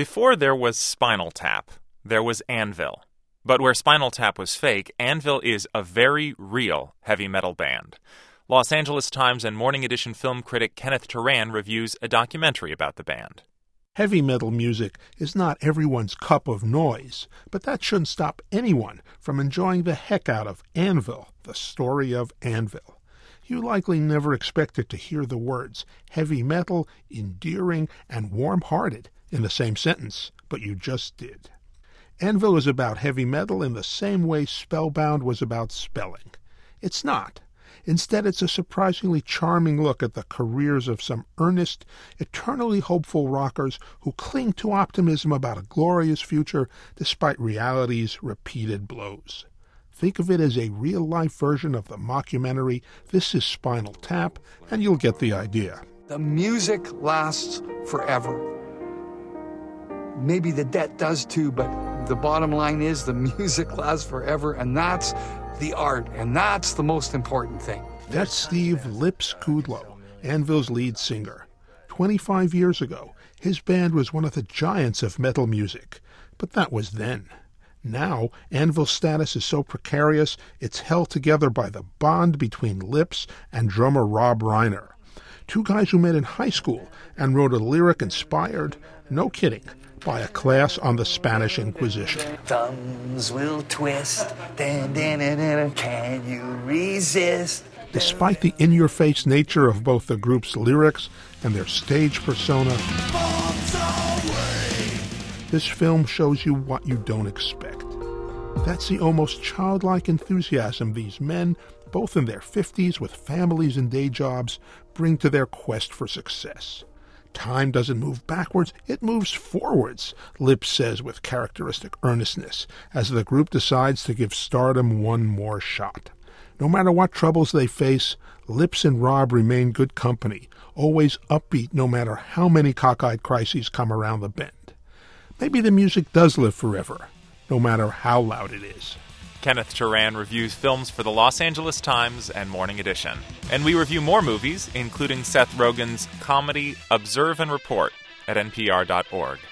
Before there was Spinal Tap, there was Anvil. But where Spinal Tap was fake, Anvil is a very real heavy metal band. Los Angeles Times and Morning Edition film critic Kenneth Turan reviews a documentary about the band. Heavy metal music is not everyone's cup of noise, but that shouldn't stop anyone from enjoying the heck out of Anvil, the story of Anvil. You likely never expected to hear the words heavy metal, endearing, and warm-hearted in the same sentence, but you just did. Anvil is about heavy metal in the same way Spellbound was about spelling. It's not. Instead, it's a surprisingly charming look at the careers of some earnest, eternally hopeful rockers who cling to optimism about a glorious future despite reality's repeated blows. Think of it as a real-life version of the mockumentary This Is Spinal Tap, and you'll get the idea. The music lasts forever. Maybe the debt does too, but the bottom line is the music lasts forever, and that's the art, and that's the most important thing. That's Steve Lips Kudlow, Anvil's lead singer. 25 years ago, his band was one of the giants of metal music, but that was then. Now, Anvil's status is so precarious, it's held together by the bond between Lips and drummer Rob Reiner. Two guys who met in high school and wrote a lyric inspired, no kidding, by a class on the Spanish Inquisition. Thumbs will twist, can you resist? Despite the in-your-face nature of both the group's lyrics and their stage persona, this film shows you what you don't expect. That's the almost childlike enthusiasm these men, both in their 50s with families and day jobs, bring to their quest for success. Time doesn't move backwards, it moves forwards, Lips says with characteristic earnestness, as the group decides to give stardom one more shot. No matter what troubles they face, Lips and Rob remain good company, always upbeat no matter how many cockeyed crises come around the bend. Maybe the music does live forever, no matter how loud it is. Kenneth Turan reviews films for the Los Angeles Times and Morning Edition. And we review more movies, including Seth Rogen's comedy Observe and Report at npr.org.